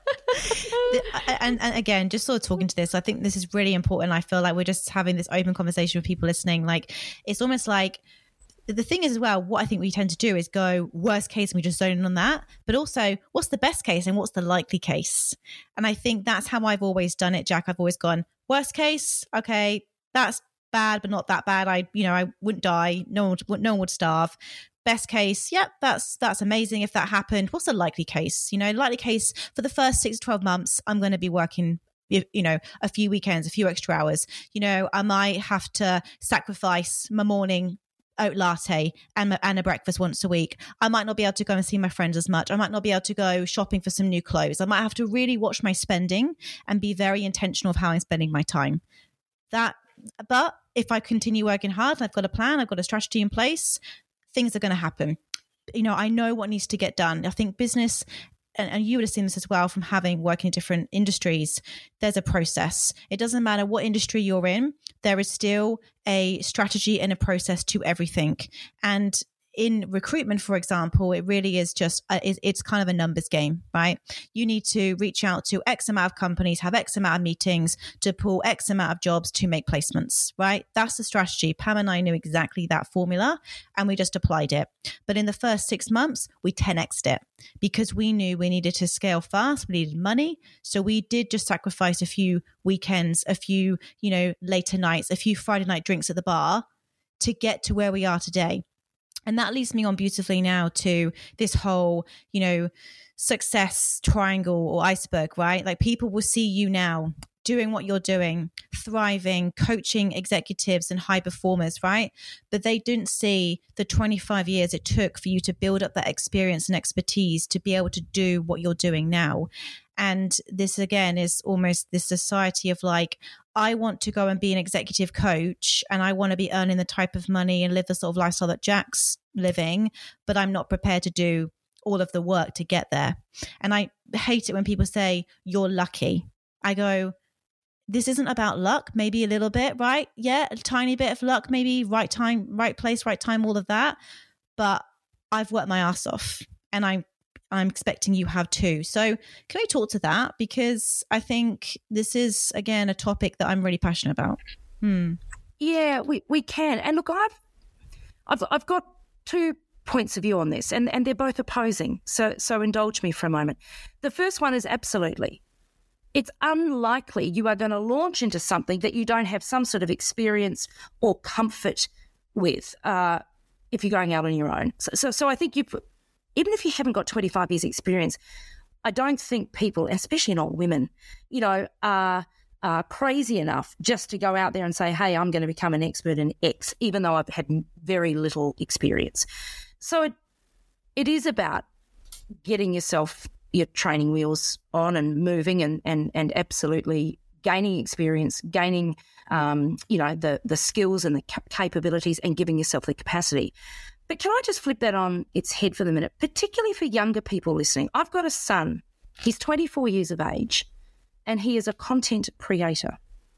A: and, and again, just sort of talking to this, I think this is really important. I feel like we're just having this open conversation with people listening. Like, it's almost like, the thing is as well, what I think we tend to do is go worst case and we just zone in on that. But also, what's the best case and what's the likely case? And I think that's how I've always done it, Jack. I've always gone, worst case, okay, that's bad, but not that bad. I, you know, I wouldn't die. No one would, no one would starve. Best case, yep, that's that's amazing if that happened. What's the likely case? You know, likely case for the first six to twelve months, I'm going to be working, you know, a few weekends, a few extra hours. You know, I might have to sacrifice my morning oat latte and, and a breakfast once a week. I might not be able to go and see my friends as much. I might not be able to go shopping for some new clothes. I might have to really watch my spending and be very intentional of how I'm spending my time. That, but if I continue working hard, I've got a plan, I've got a strategy in place, things are going to happen. You know, I know what needs to get done. I think business, and, and you would have seen this as well from having working in different industries, there's a process. It doesn't matter what industry you're in, there is still a strategy and a process to everything. And in recruitment, for example, it really is just, a, it's kind of a numbers game, right? You need to reach out to X amount of companies, have X amount of meetings to pull X amount of jobs to make placements, right? That's the strategy. Pam and I knew exactly that formula and we just applied it. But in the first six months, we ten X'd it because we knew we needed to scale fast. We needed money. So we did just sacrifice a few weekends, a few, you know, later nights, a few Friday night drinks at the bar to get to where we are today. And that leads me on beautifully now to this whole, you know, success triangle or iceberg, right? Like people will see you now doing what you're doing, thriving, coaching executives and high performers, right? But they didn't see the twenty-five years it took for you to build up that experience and expertise to be able to do what you're doing now. And this, again, is almost this society of like, I want to go and be an executive coach and I want to be earning the type of money and live the sort of lifestyle that Jack's living, but I'm not prepared to do all of the work to get there. And I hate it when people say, you're lucky. I go, this isn't about luck, maybe a little bit, right? Yeah, a tiny bit of luck, maybe right time, right place, right time, all of that. But I've worked my ass off and I'm I'm expecting you have too. So can we talk to that? Because I think this is, again, a topic that I'm really passionate about. Hmm.
C: Yeah, we, we can. And look, I've, I've I've got two points of view on this, and, and they're both opposing. So so indulge me for a moment. The first one is absolutely. It's unlikely you are going to launch into something that you don't have some sort of experience or comfort with uh, if you're going out on your own. So so, so I think you've... Even if you haven't got twenty-five years experience, I don't think people, especially not women, you know, are, are crazy enough just to go out there and say, hey, I'm going to become an expert in X, even though I've had very little experience. So it, it is about getting yourself, your training wheels on and moving and, and, and absolutely gaining experience, gaining, um, you know, the, the skills and the capabilities and giving yourself the capacity. But can I just flip that on its head for the minute, particularly for younger people listening? I've got a son. He's twenty-four years of age, and he is a content creator.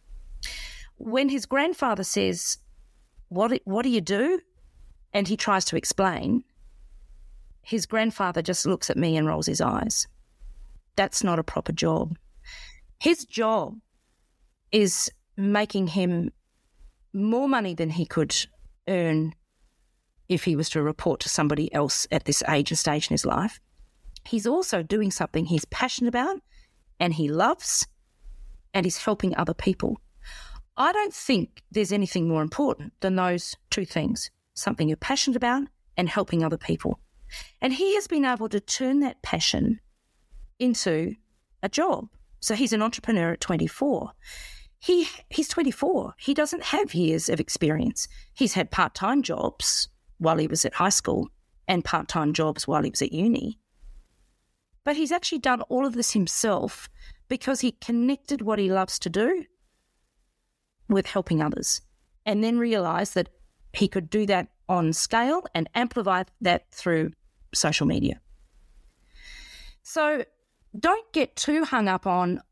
C: When his grandfather says, what, what do you do? And he tries to explain, his grandfather just looks at me and rolls his eyes. That's not a proper job. His job is making him more money than he could earn if he was to report to somebody else at this age and stage in his life. He's also doing something he's passionate about and he loves, and he's helping other people. I don't think there's anything more important than those two things, something you're passionate about and helping other people. And he has been able to turn that passion into a job. So he's an entrepreneur at twenty-four. He He's twenty-four. He doesn't have years of experience. He's had part-time jobs while he was at high school and part-time jobs while he was at uni. But he's actually done all of this himself because he connected what he loves to do with helping others, and then realised that he could do that on scale and amplify that through social media. So don't get too hung up on,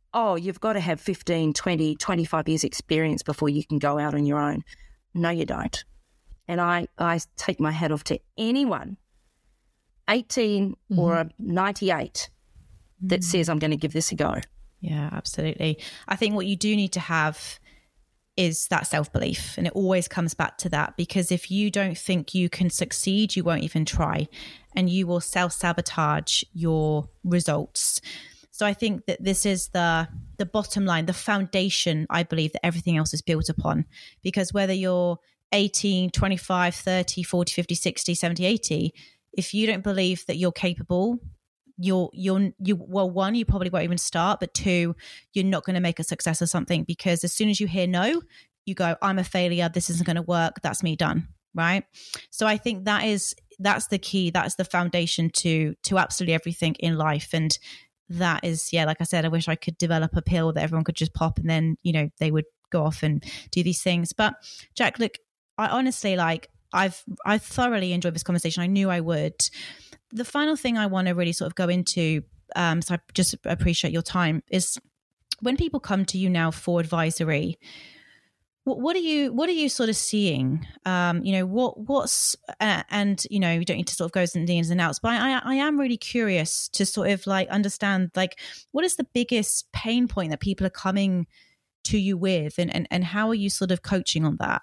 C: oh, you've got to have fifteen, twenty, twenty-five years experience before you can go out on your own. No, you don't. And I, I take my hat off to anyone, eighteen mm-hmm. or ninety-eight, that mm. says I'm going to give this a go.
A: Yeah, absolutely. I think what you do need to have is that self-belief. And it always comes back to that, because if you don't think you can succeed, you won't even try, and you will self-sabotage your results. So I think that this is the the bottom line, the foundation, I believe, that everything else is built upon. Because whether you're eighteen, twenty-five, thirty, forty, fifty, sixty, seventy, eighty, if you don't believe that you're capable, you're, you're, you, well, one, you probably won't even start, but two, you're not going to make a success of something, because as soon as you hear no, you go, I'm a failure. This isn't going to work. That's me done. Right. So I think that is, that's the key. That's the foundation to, to absolutely everything in life. And that is, yeah, like I said, I wish I could develop a pill that everyone could just pop and then, you know, they would go off and do these things. But Jack, look, I honestly, like, I've, I thoroughly enjoyed this conversation. I knew I would. The final thing I want to really sort of go into, um, so I just appreciate your time, is when people come to you now for advisory, what, what are you, what are you sort of seeing? Um, you know, what, what's, uh, and, you know, you don't need to sort of go into the ins and outs, but I, I am really curious to sort of like understand, like, what is the biggest pain point that people are coming to you with, and, and, and how are you sort of coaching on that?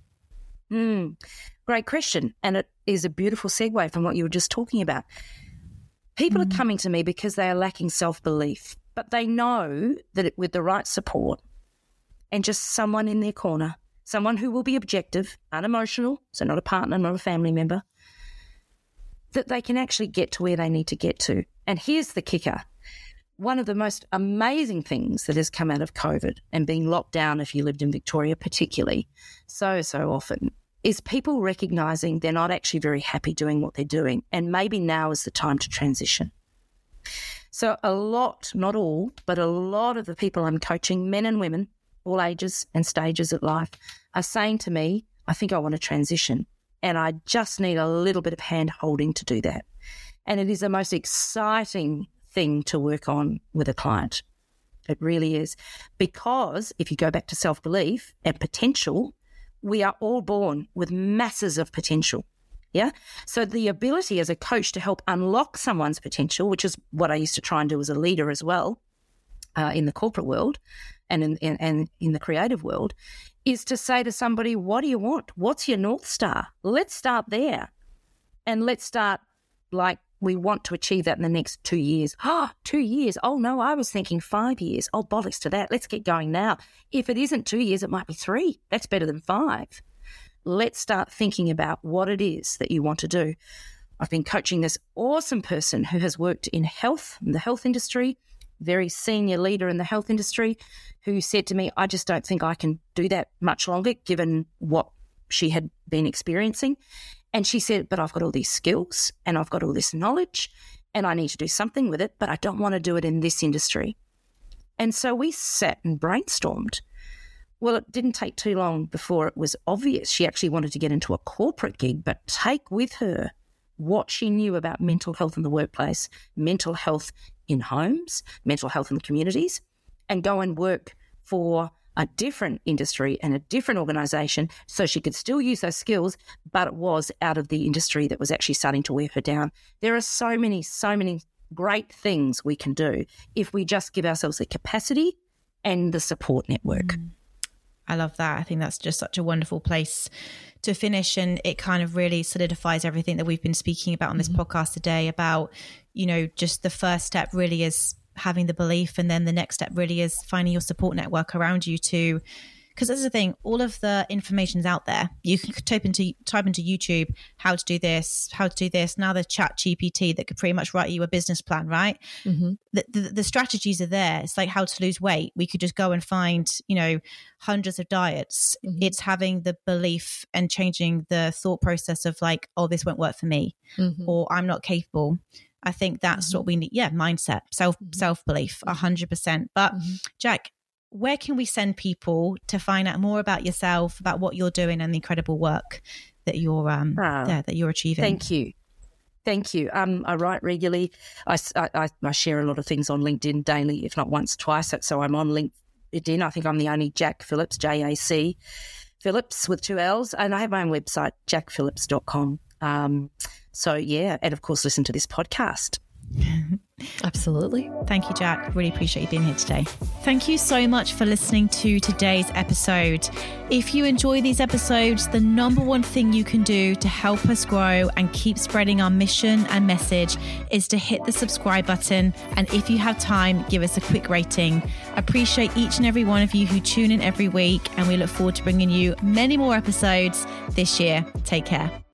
C: Mm, great question. And it is a beautiful segue from what you were just talking about. People mm. are coming to me because they are lacking self-belief, but they know that it, with the right support and just someone in their corner, someone who will be objective, unemotional, so not a partner, not a family member, that they can actually get to where they need to get to. And here's the kicker. One of the most amazing things that has come out of COVID and being locked down, if you lived in Victoria particularly, so, so often, is people recognising they're not actually very happy doing what they're doing, and maybe now is the time to transition. So a lot, not all, but a lot of the people I'm coaching, men and women, all ages and stages of life, are saying to me, I think I want to transition, and I just need a little bit of hand-holding to do that. And it is the most exciting thing to work on with a client. It really is. Because if you go back to self-belief and potential, we are all born with masses of potential. Yeah. So the ability as a coach to help unlock someone's potential, which is what I used to try and do as a leader as well, uh, in the corporate world and in, in, and in the creative world, is to say to somebody, what do you want? What's your North Star? Let's start there. And let's start like, we want to achieve that in the next two years. Ah, oh, two years. Oh, no, I was thinking five years. Oh, bollocks to that. Let's get going now. If it isn't two years, it might be three. That's better than five. Let's start thinking about what it is that you want to do. I've been coaching this awesome person who has worked in health, in the health industry, very senior leader in the health industry, who said to me, I just don't think I can do that much longer given what she had been experiencing. And she said, but I've got all these skills and I've got all this knowledge and I need to do something with it, but I don't want to do it in this industry. And so we sat and brainstormed. Well, it didn't take too long before it was obvious she actually wanted to get into a corporate gig, but take with her what she knew about mental health in the workplace, mental health in homes, mental health in the communities, and go and work for a different industry and a different organisation so she could still use those skills, but it was out of the industry that was actually starting to wear her down. There are so many, so many great things we can do if we just give ourselves the capacity and the support network.
A: Mm. I love that. I think that's just such a wonderful place to finish. And it kind of really solidifies everything that we've been speaking about on this mm-hmm. podcast today about, you know, just the first step really is having the belief, and then the next step really is finding your support network around you to, because that's the thing, all of the information's out there. You can type into type into YouTube how to do this, how to do this. Now there's Chat G P T that could pretty much write you a business plan, right? Mm-hmm. The, the the strategies are there. It's like how to lose weight. We could just go and find, you know, hundreds of diets. Mm-hmm. It's having the belief and changing the thought process of like, oh, this won't work for me, mm-hmm. or I'm not capable. I think that's mm-hmm. what we need. Yeah, mindset, self mm-hmm. self belief, a hundred percent. But mm-hmm. Jack, where can we send people to find out more about yourself, about what you're doing, and the incredible work that you're um oh, yeah, that you're achieving?
C: Thank you, Thank you. Um, I write regularly. I, I, I share a lot of things on LinkedIn daily, if not once, twice. So I'm on LinkedIn. I think I'm the only Jac Phillips, J A C Phillips with two L's. And I have my own website, jac phillips dot com. Um, so, yeah, and of course, listen to this podcast.
B: Absolutely.
A: Thank you, Jac. Really appreciate you being here today. Thank you so much for listening to today's episode. If you enjoy these episodes, the number one thing you can do to help us grow and keep spreading our mission and message is to hit the subscribe button. And if you have time, give us a quick rating. Appreciate each and every one of you who tune in every week. And we look forward to bringing you many more episodes this year. Take care.